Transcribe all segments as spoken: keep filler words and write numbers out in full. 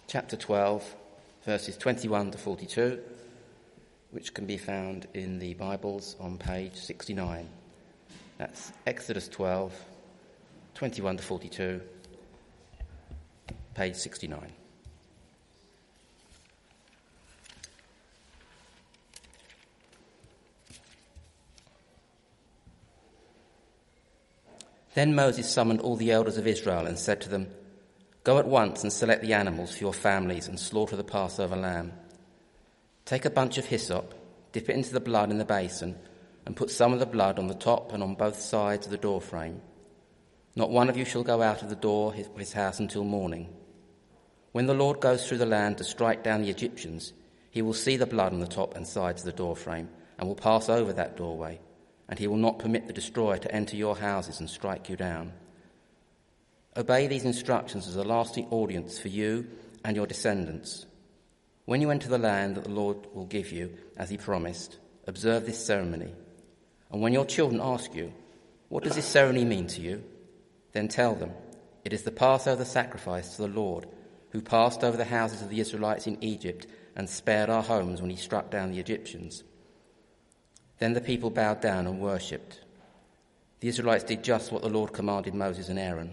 chapter twelve, verses twenty-one to forty-two, which can be found in the Bibles on page sixty-nine. That's Exodus twelve, twenty-one to forty-two, page sixty-nine. Then Moses summoned all the elders of Israel and said to them, "Go at once and select the animals for your families and slaughter the Passover lamb. Take a bunch of hyssop, dip it into the blood in the basin, and put some of the blood on the top and on both sides of the doorframe. Not one of you shall go out of the door of his house until morning. When the Lord goes through the land to strike down the Egyptians, he will see the blood on the top and sides of the doorframe and will pass over that doorway, and he will not permit the destroyer to enter your houses and strike you down. Obey these instructions as a lasting audience for you and your descendants. When you enter the land that the Lord will give you, as he promised, observe this ceremony. And when your children ask you, 'What does this ceremony mean to you?' then tell them, 'It is the Passover sacrifice to the Lord, who passed over the houses of the Israelites in Egypt and spared our homes when he struck down the Egyptians.' Then the people bowed down and worshipped. The Israelites did just what the Lord commanded Moses and Aaron.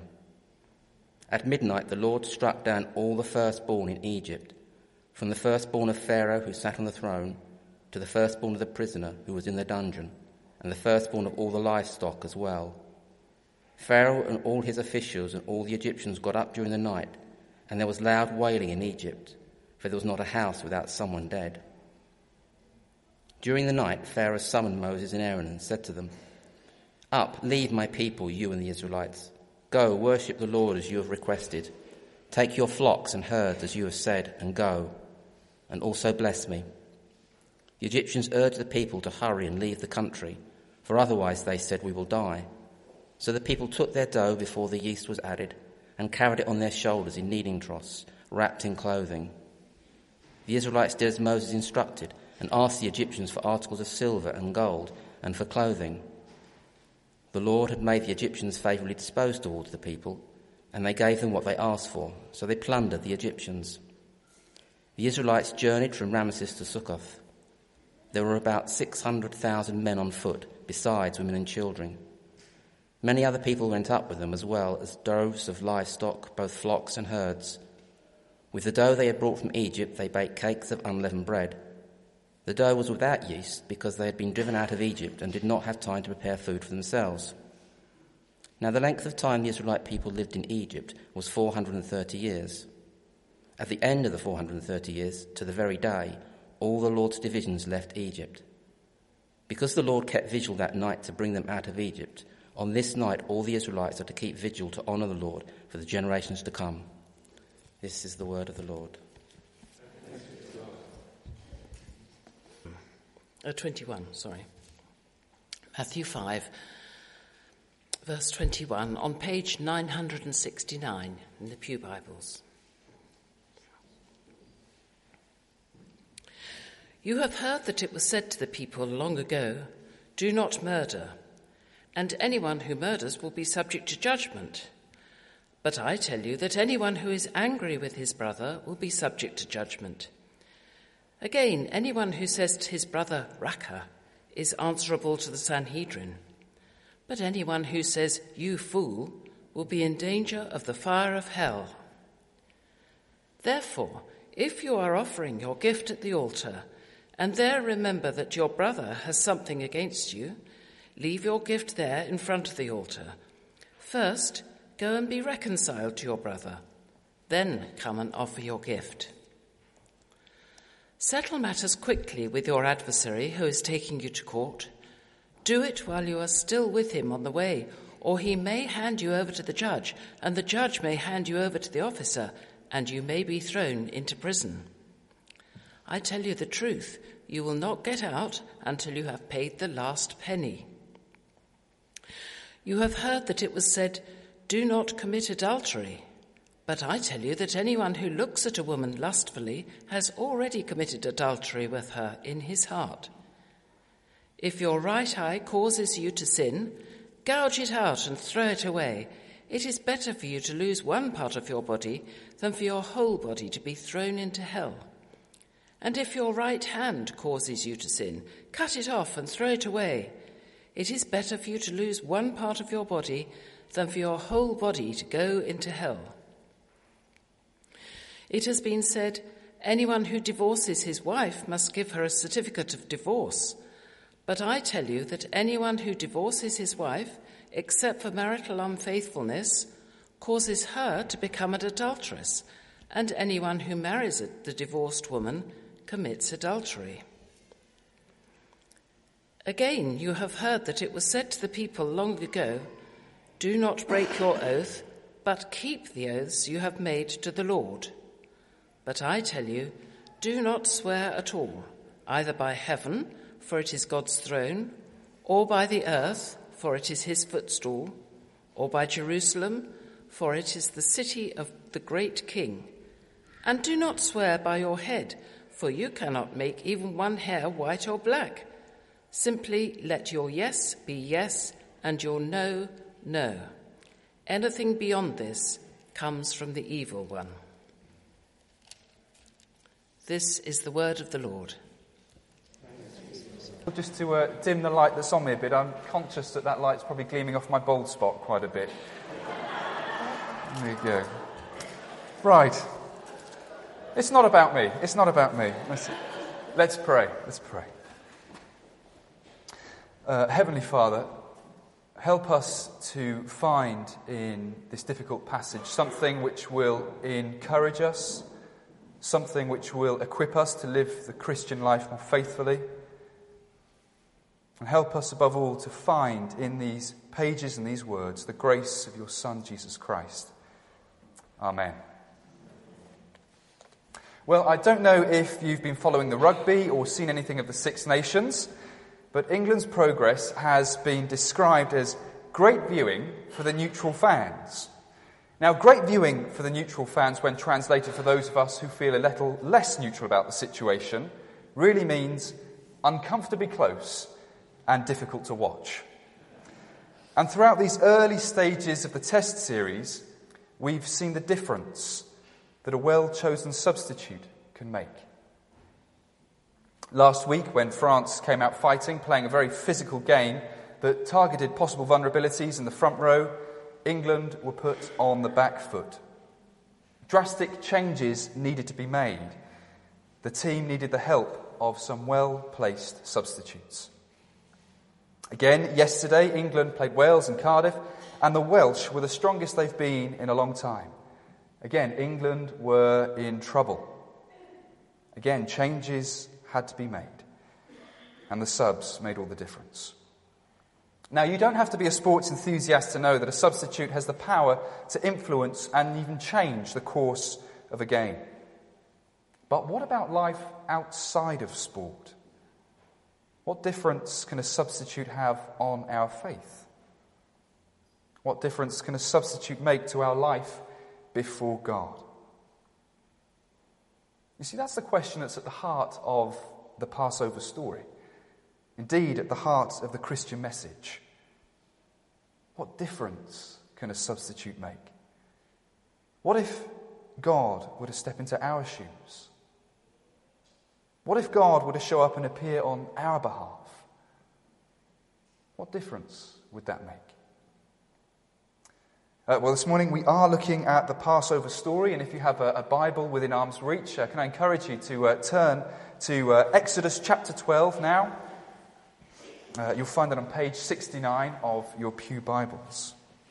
At midnight the Lord struck down all the firstborn in Egypt, from the firstborn of Pharaoh who sat on the throne, to the firstborn of the prisoner who was in the dungeon, and the firstborn of all the livestock as well. Pharaoh and all his officials and all the Egyptians got up during the night, and there was loud wailing in Egypt, for there was not a house without someone dead. During the night Pharaoh summoned Moses and Aaron and said to them, 'Up, leave my people, you and the Israelites. Go, worship the Lord as you have requested. Take your flocks and herds as you have said, and go, and also bless me.' The Egyptians urged the people to hurry and leave the country, for otherwise, they said, 'we will die.' So the people took their dough before the yeast was added and carried it on their shoulders in kneading troughs, wrapped in clothing. The Israelites did as Moses instructed and asked the Egyptians for articles of silver and gold and for clothing. The Lord had made the Egyptians favourably disposed towards the people, and they gave them what they asked for, so they plundered the Egyptians. The Israelites journeyed from Ramesses to Succoth. There were about six hundred thousand men on foot, besides women and children. Many other people went up with them, as well as droves of livestock, both flocks and herds. With the dough they had brought from Egypt, they baked cakes of unleavened bread. The dough was without yeast because they had been driven out of Egypt and did not have time to prepare food for themselves. Now the length of time the Israelite people lived in Egypt was four hundred thirty years. At the end of the four hundred thirty years, to the very day, all the Lord's divisions left Egypt. Because the Lord kept vigil that night to bring them out of Egypt, on this night all the Israelites are to keep vigil to honour the Lord for the generations to come. This is the word of the Lord. Uh, twenty-one, sorry. Matthew five, verse twenty-one, on page nine hundred sixty-nine in the Pew Bibles. You have heard that it was said to the people long ago, 'Do not murder, and anyone who murders will be subject to judgment.' But I tell you that anyone who is angry with his brother will be subject to judgment. Again, anyone who says to his brother, 'Raca,' is answerable to the Sanhedrin. But anyone who says, 'You fool,' will be in danger of the fire of hell. Therefore, if you are offering your gift at the altar, and there remember that your brother has something against you, leave your gift there in front of the altar. First, go and be reconciled to your brother. Then come and offer your gift. Settle matters quickly with your adversary who is taking you to court. Do it while you are still with him on the way, or he may hand you over to the judge, and the judge may hand you over to the officer, and you may be thrown into prison. I tell you the truth, you will not get out until you have paid the last penny. You have heard that it was said, 'Do not commit adultery.' But I tell you that anyone who looks at a woman lustfully has already committed adultery with her in his heart. If your right eye causes you to sin, gouge it out and throw it away. it is better for you to lose one part of your body than for your whole body to be thrown into hell. And if your right hand causes you to sin, cut it off and throw it away. It is better for you to lose one part of your body than for your whole body to go into hell. It has been said, anyone who divorces his wife must give her a certificate of divorce. But I tell you that anyone who divorces his wife, except for marital unfaithfulness, causes her to become an adulteress, and anyone who marries the divorced woman commits adultery. Again, you have heard that it was said to the people long ago, do not break your oath, but keep the oaths you have made to the Lord. But I tell you, do not swear at all, either by heaven, for it is God's throne, or by the earth, for it is his footstool, or by Jerusalem, for it is the city of the great King. And do not swear by your head, for you cannot make even one hair white or black. Simply let your yes be yes, and your no, no. Anything beyond this comes from the evil one. This is the word of the Lord. Just to uh, dim the light that's on me a bit, I'm conscious that that light's probably gleaming off my bald spot quite a bit. There you go. Right. It's not about me. It's not about me. Let's, let's pray. Let's pray. Uh, Heavenly Father, help us to find in this difficult passage something which will encourage us, something which will equip us to live the Christian life more faithfully. And help us above all to find in these pages and these words the grace of your Son, Jesus Christ. Amen. Well, I don't know if you've been following the rugby or seen anything of the Six Nations, but England's progress has been described as great viewing for the neutral fans. Now, great viewing for the neutral fans, when translated for those of us who feel a little less neutral about the situation, really means uncomfortably close and difficult to watch. And throughout these early stages of the test series, we've seen the difference that a well-chosen substitute can make. Last week, when France came out fighting, playing a very physical game that targeted possible vulnerabilities in the front row, England were put on the back foot. Drastic changes needed to be made. The team needed the help of some well-placed substitutes. Again, yesterday, England played Wales in Cardiff, and the Welsh were the strongest they've been in a long time. Again, England were in trouble. Again, changes had to be made, and the subs made all the difference. Now, you don't have to be a sports enthusiast to know that a substitute has the power to influence and even change the course of a game. But what about life outside of sport? What difference can a substitute have on our faith? What difference can a substitute make to our life before God? You see, that's the question that's at the heart of the Passover story. Indeed, at the heart of the Christian message. What difference can a substitute make? What if God were to step into our shoes? What if God were to show up and appear on our behalf? What difference would that make? Uh, well, this morning we are looking at the Passover story, and if you have a, a Bible within arm's reach, uh, can I encourage you to uh, turn to uh, Exodus chapter twelve now? Uh, you'll find that on page sixty-nine of your pew Bibles.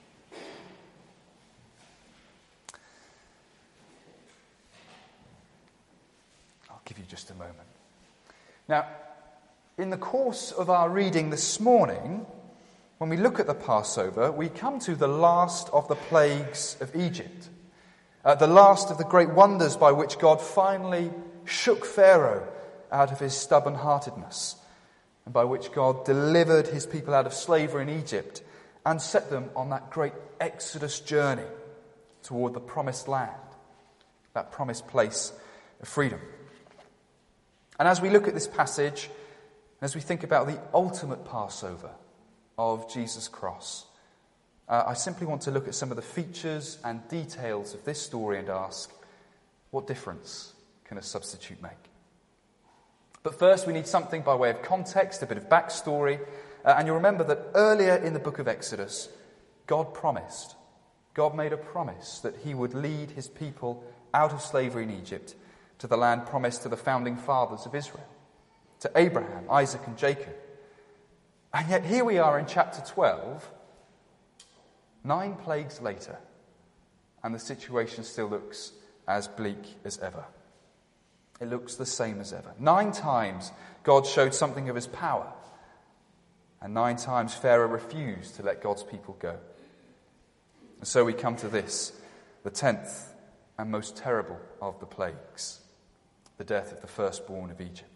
I'll give you just a moment. Now, in the course of our reading this morning, when we look at the Passover, we come to the last of the plagues of Egypt, uh, the last of the great wonders by which God finally shook Pharaoh out of his stubborn-heartedness, and by which God delivered his people out of slavery in Egypt and set them on that great Exodus journey toward the promised land, that promised place of freedom. And as we look at this passage, as we think about the ultimate Passover of Jesus' cross, Uh, I simply want to look at some of the features and details of this story and ask, what difference can a substitute make? But first we need something by way of context, a bit of backstory. Uh, and you'll remember that earlier in the book of Exodus, God promised, God made a promise that he would lead his people out of slavery in Egypt to the land promised to the founding fathers of Israel, to Abraham, Isaac and Jacob. And yet here we are in chapter twelve, nine plagues later, and the situation still looks as bleak as ever. It looks the same as ever. Nine times God showed something of his power, and nine times Pharaoh refused to let God's people go. And so we come to this, the tenth and most terrible of the plagues, the death of the firstborn of Egypt.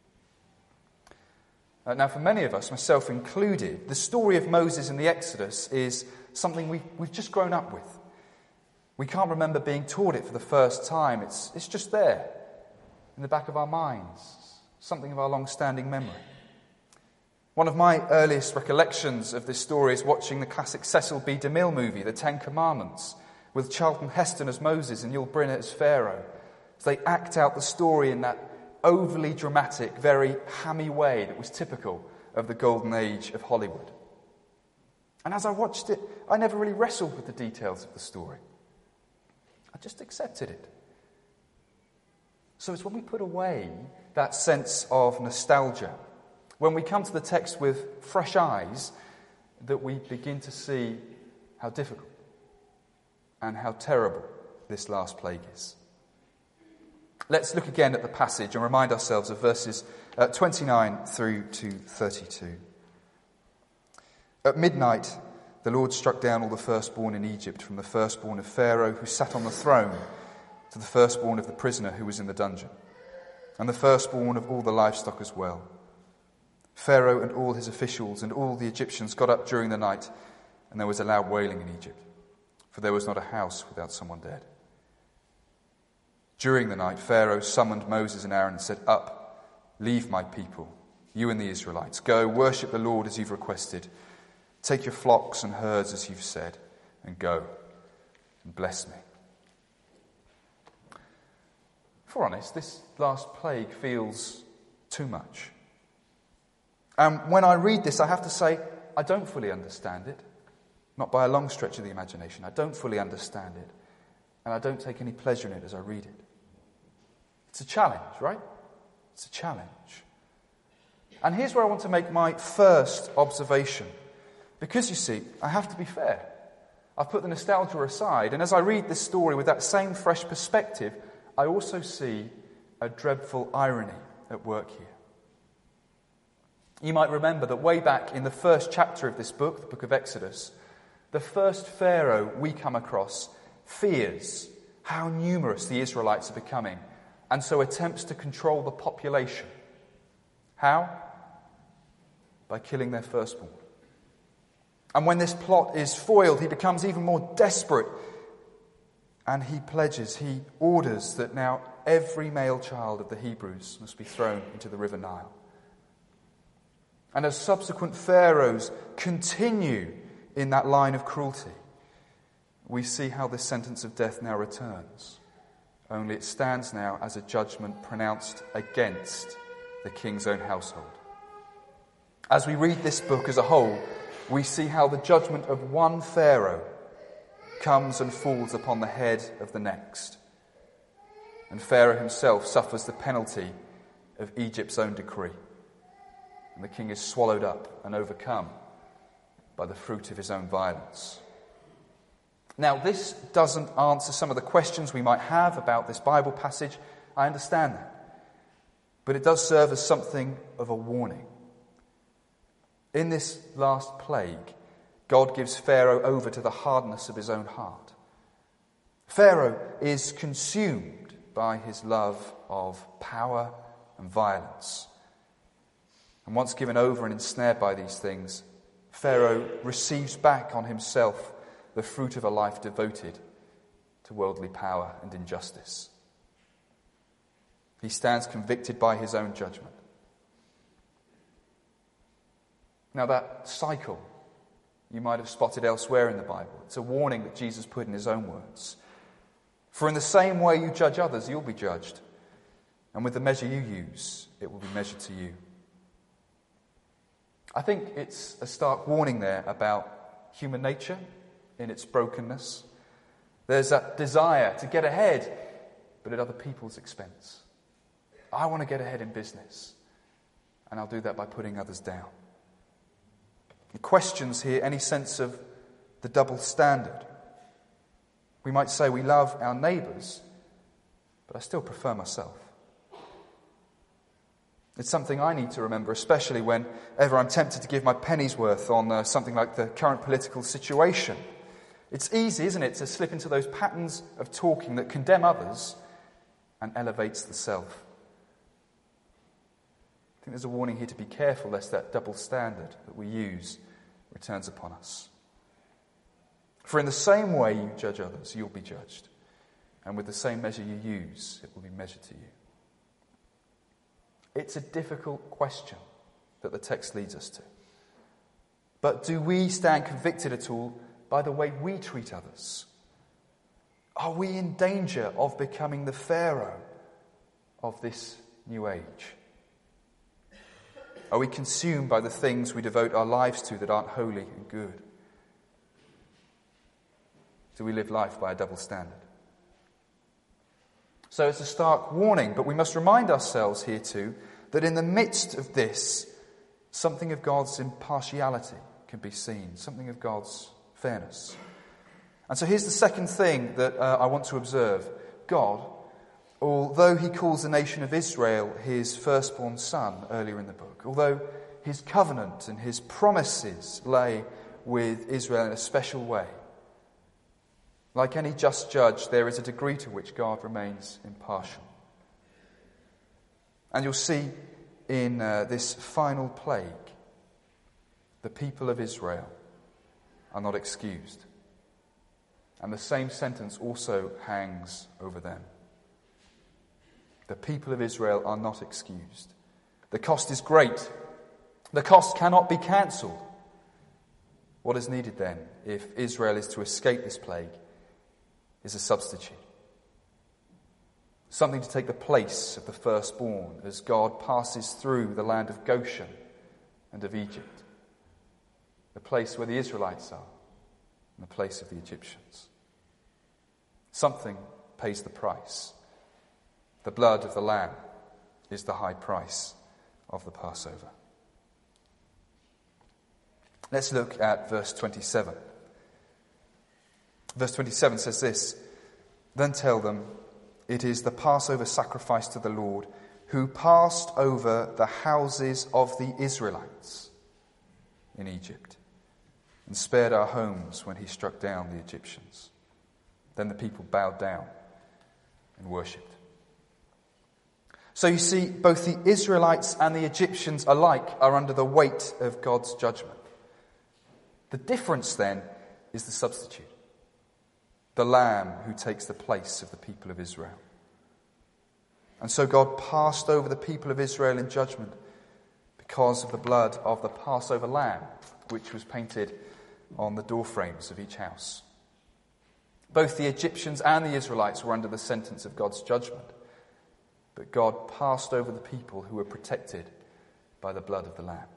Uh, now, for many of us, myself included, the story of Moses in the Exodus is something we, we've just grown up with. We can't remember being taught it for the first time. It's, it's just there, in the back of our minds, something of our long-standing memory. One of my earliest recollections of this story is watching the classic Cecil B. DeMille movie, The Ten Commandments, with Charlton Heston as Moses and Yul Brynner as Pharaoh, as they act out the story in that overly dramatic, very hammy way that was typical of the golden age of Hollywood. And as I watched it, I never really wrestled with the details of the story. I just accepted it. So it's when we put away that sense of nostalgia, when we come to the text with fresh eyes, that we begin to see how difficult and how terrible this last plague is. Let's look again at the passage and remind ourselves of verses uh, twenty-nine through to thirty-two. At midnight, the Lord struck down all the firstborn in Egypt, from the firstborn of Pharaoh who sat on the throne to the firstborn of the prisoner who was in the dungeon, and the firstborn of all the livestock as well. Pharaoh and all his officials and all the Egyptians got up during the night, and there was a loud wailing in Egypt, for there was not a house without someone dead. During the night, Pharaoh summoned Moses and Aaron and said, "Up, leave my people, you and the Israelites. Go, worship the Lord as you've requested. Take your flocks and herds as you've said, and go and bless me." If we're honest, this last plague feels too much. And um, when I read this, I have to say, I don't fully understand it. Not by a long stretch of the imagination. I don't fully understand it. And I don't take any pleasure in it as I read it. It's a challenge, right? It's a challenge. And here's where I want to make my first observation. Because, you see, I have to be fair. I've put the nostalgia aside, and as I read this story with that same fresh perspective, I also see a dreadful irony at work here. You might remember that way back in the first chapter of this book, the book of Exodus, the first Pharaoh we come across fears how numerous the Israelites are becoming, and so attempts to control the population. How? By killing their firstborn. And when this plot is foiled, he becomes even more desperate, and he pledges, he orders that now every male child of the Hebrews must be thrown into the river Nile. And as subsequent pharaohs continue in that line of cruelty, we see how this sentence of death now returns. Only it stands now as a judgment pronounced against the king's own household. As we read this book as a whole, we see how the judgment of one Pharaoh comes and falls upon the head of the next. And Pharaoh himself suffers the penalty of Egypt's own decree. And the king is swallowed up and overcome by the fruit of his own violence. Now, this doesn't answer some of the questions we might have about this Bible passage. I understand that. But it does serve as something of a warning. In this last plague, God gives Pharaoh over to the hardness of his own heart. Pharaoh is consumed by his love of power and violence. And once given over and ensnared by these things, Pharaoh receives back on himself the fruit of a life devoted to worldly power and injustice. He stands convicted by his own judgment. Now that cycle you might have spotted elsewhere in the Bible. It's a warning that Jesus put in his own words. For in the same way you judge others, you'll be judged. And with the measure you use, it will be measured to you. I think it's a stark warning there about human nature in its brokenness. There's that desire to get ahead, but at other people's expense. I want to get ahead in business, and I'll do that by putting others down. It questions here any sense of the double standard. We might say we love our neighbours, but I still prefer myself. It's something I need to remember, especially whenever I'm tempted to give my penny's worth on uh, something like the current political situation. It's easy, isn't it, to slip into those patterns of talking that condemn others and elevates the self. I think there's a warning here to be careful lest that double standard that we use returns upon us. For in the same way you judge others, you'll be judged. And with the same measure you use, it will be measured to you. It's a difficult question that the text leads us to. But do we stand convicted at all by the way we treat others? Are we in danger of becoming the Pharaoh of this new age? Are we consumed by the things we devote our lives to that aren't holy and good? Do we live life by a double standard? So it's a stark warning, but we must remind ourselves here too that in the midst of this, something of God's impartiality can be seen, something of God's fairness. And so here's the second thing that uh, I want to observe. God, although he calls the nation of Israel his firstborn son earlier in the book, although his covenant and his promises lay with Israel in a special way, like any just judge, there is a degree to which God remains impartial. And you'll see in uh, this final plague, the people of Israel are not excused. And the same sentence also hangs over them. The people of Israel are not excused. The cost is great. The cost cannot be cancelled. What is needed then, if Israel is to escape this plague, is a substitute. Something to take the place of the firstborn as God passes through the land of Goshen and of Egypt, the place where the Israelites are and the place of the Egyptians. Something pays the price. The blood of the Lamb is the high price of the Passover. Let's look at verse twenty-seven. Verse twenty-seven says this, "Then tell them, it is the Passover sacrifice to the Lord, who passed over the houses of the Israelites in Egypt, and spared our homes when he struck down the Egyptians." Then the people bowed down and worshipped. So you see, both the Israelites and the Egyptians alike are under the weight of God's judgment. The difference then is the substitute. The Lamb who takes the place of the people of Israel. And so God passed over the people of Israel in judgment because of the blood of the Passover lamb, which was painted on the doorframes of each house. Both the Egyptians and the Israelites were under the sentence of God's judgment, but God passed over the people who were protected by the blood of the Lamb.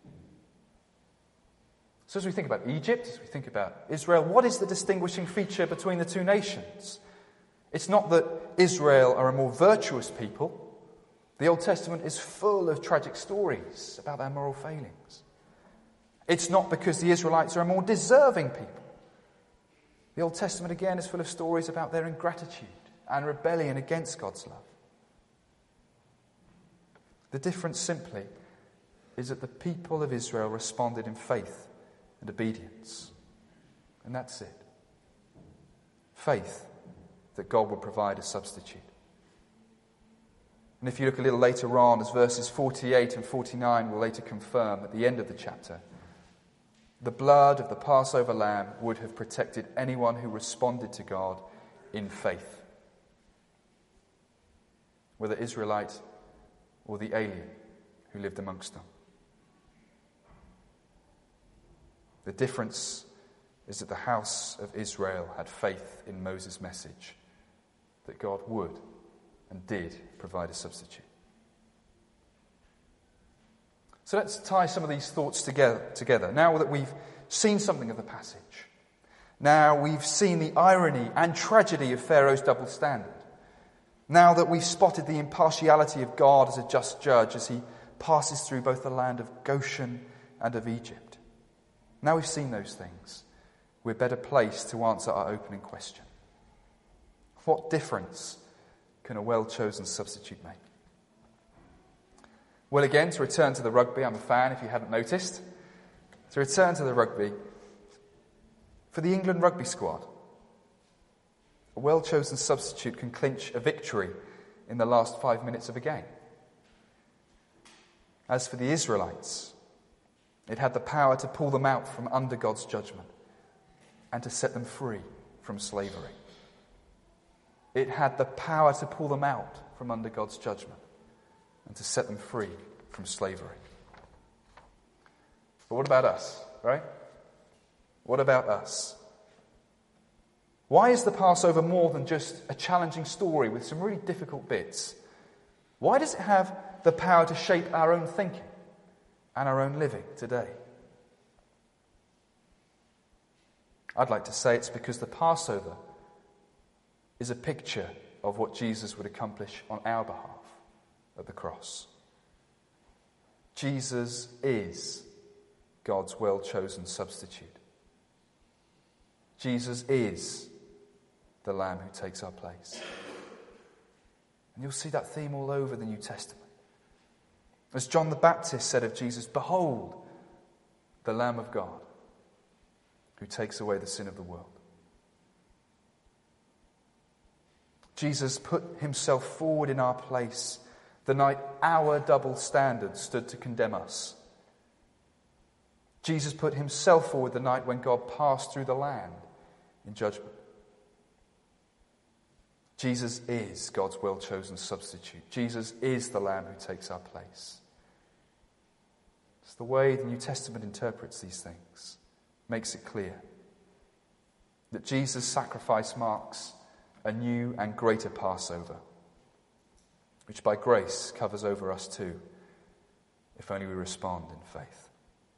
So as we think about Egypt, as we think about Israel, what is the distinguishing feature between the two nations? It's not that Israel are a more virtuous people. The Old Testament is full of tragic stories about their moral failings. It's not because the Israelites are a more deserving people. The Old Testament, again, is full of stories about their ingratitude and rebellion against God's love. The difference simply is that the people of Israel responded in faith and obedience. And that's it. Faith that God will provide a substitute. And if you look a little later on, as verses forty-eight and forty-nine will later confirm at the end of the chapter, the blood of the Passover lamb would have protected anyone who responded to God in faith, whether Israelite or the alien who lived amongst them. The difference is that the house of Israel had faith in Moses' message that God would and did provide a substitute. So let's tie some of these thoughts together, together. Now that we've seen something of the passage, now we've seen the irony and tragedy of Pharaoh's double standard, now that we've spotted the impartiality of God as a just judge as he passes through both the land of Goshen and of Egypt, now we've seen those things, we're better placed to answer our opening question. What difference can a well-chosen substitute make? Well, again, to return to the rugby, I'm a fan if you hadn't noticed. To return to the rugby, for the England rugby squad, a well-chosen substitute can clinch a victory in the last five minutes of a game. As for the Israelites, it had the power to pull them out from under God's judgment and to set them free from slavery. It had the power to pull them out from under God's judgment and to set them free from slavery. But what about us, right? What about us? Why is the Passover more than just a challenging story with some really difficult bits? Why does it have the power to shape our own thinking and our own living today? I'd like to say it's because the Passover is a picture of what Jesus would accomplish on our behalf at the cross. Jesus is God's well-chosen substitute. Jesus is the Lamb who takes our place. And you'll see that theme all over the New Testament. As John the Baptist said of Jesus, "Behold, the Lamb of God who takes away the sin of the world." Jesus put himself forward in our place the night our double standard stood to condemn us. Jesus put himself forward the night when God passed through the land in judgment. Jesus is God's well-chosen substitute. Jesus is the Lamb who takes our place. It's the way the New Testament interprets these things, makes it clear that Jesus' sacrifice marks a new and greater Passover, which by grace covers over us too, if only we respond in faith.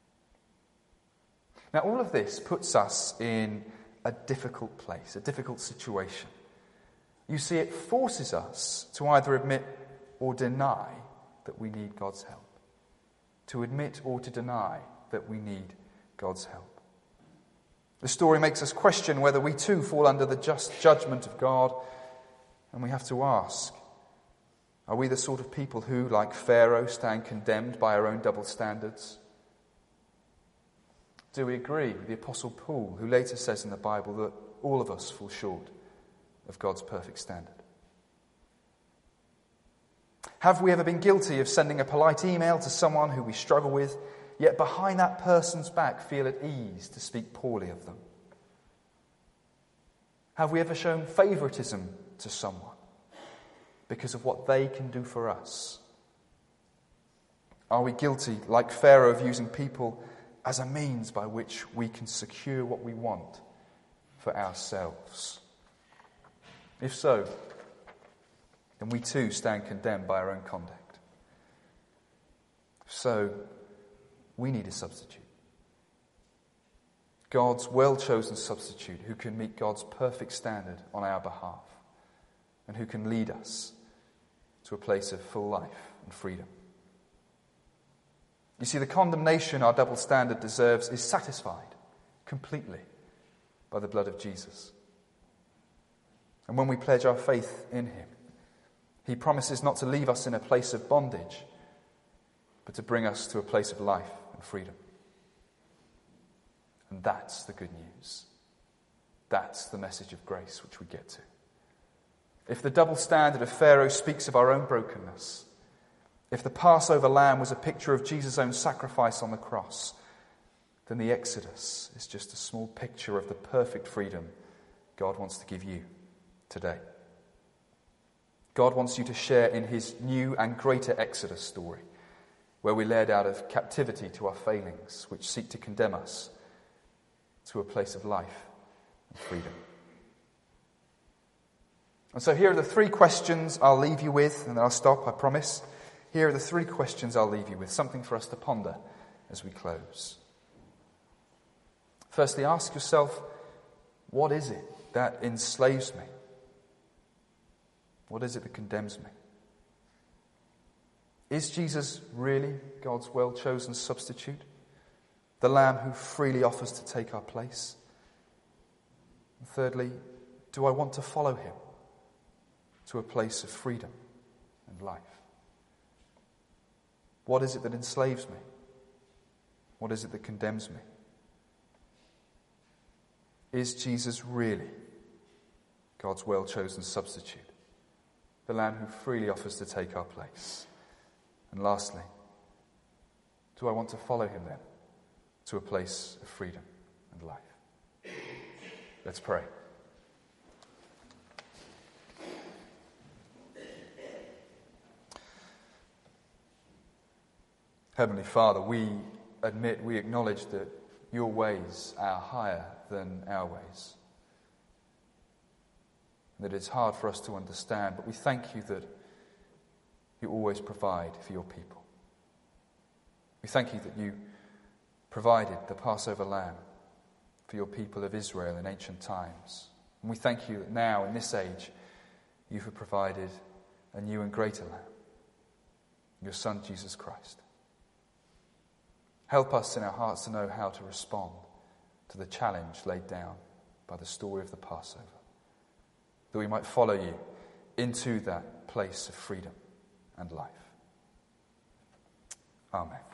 Now, all of this puts us in a difficult place, a difficult situation. You see, it forces us to either admit or deny that we need God's help. To admit or to deny that we need God's help. The story makes us question whether we too fall under the just judgment of God, and we have to ask, are we the sort of people who, like Pharaoh, stand condemned by our own double standards? Do we agree with the Apostle Paul, who later says in the Bible that all of us fall short of God's perfect standard? Have we ever been guilty of sending a polite email to someone who we struggle with, yet behind that person's back feel at ease to speak poorly of them? Have we ever shown favoritism to someone because of what they can do for us? Are we guilty, like Pharaoh, of using people as a means by which we can secure what we want for ourselves? If so, then we too stand condemned by our own conduct. So, we need a substitute. God's well-chosen substitute who can meet God's perfect standard on our behalf and who can lead us to a place of full life and freedom. You see, the condemnation our double standard deserves is satisfied completely by the blood of Jesus. And when we pledge our faith in him, he promises not to leave us in a place of bondage, but to bring us to a place of life and freedom. And that's the good news. That's the message of grace which we get to. If the double standard of Pharaoh speaks of our own brokenness, if the Passover lamb was a picture of Jesus' own sacrifice on the cross, then the Exodus is just a small picture of the perfect freedom God wants to give you today. God wants you to share in his new and greater Exodus story, where we're led out of captivity to our failings, which seek to condemn us, to a place of life and freedom. And so here are the three questions I'll leave you with, and then I'll stop, I promise. Here are the three questions I'll leave you with, something for us to ponder as we close. Firstly, ask yourself, what is it that enslaves me? What is it that condemns me? Is Jesus really God's well-chosen substitute? The Lamb who freely offers to take our place? And thirdly, do I want to follow him to a place of freedom and life? What is it that enslaves me? What is it that condemns me? Is Jesus really God's well-chosen substitute? The Lamb who freely offers to take our place? And lastly, do I want to follow him then to a place of freedom and life? Let's pray. Heavenly Father, we admit, we acknowledge that your ways are higher than our ways. That it's hard for us to understand, but we thank you that you always provide for your people. We thank you that you provided the Passover lamb for your people of Israel in ancient times. And we thank you that now, in this age, you have provided a new and greater lamb, your Son, Jesus Christ. Help us in our hearts to know how to respond to the challenge laid down by the story of the Passover, that we might follow you into that place of freedom and life. Amen.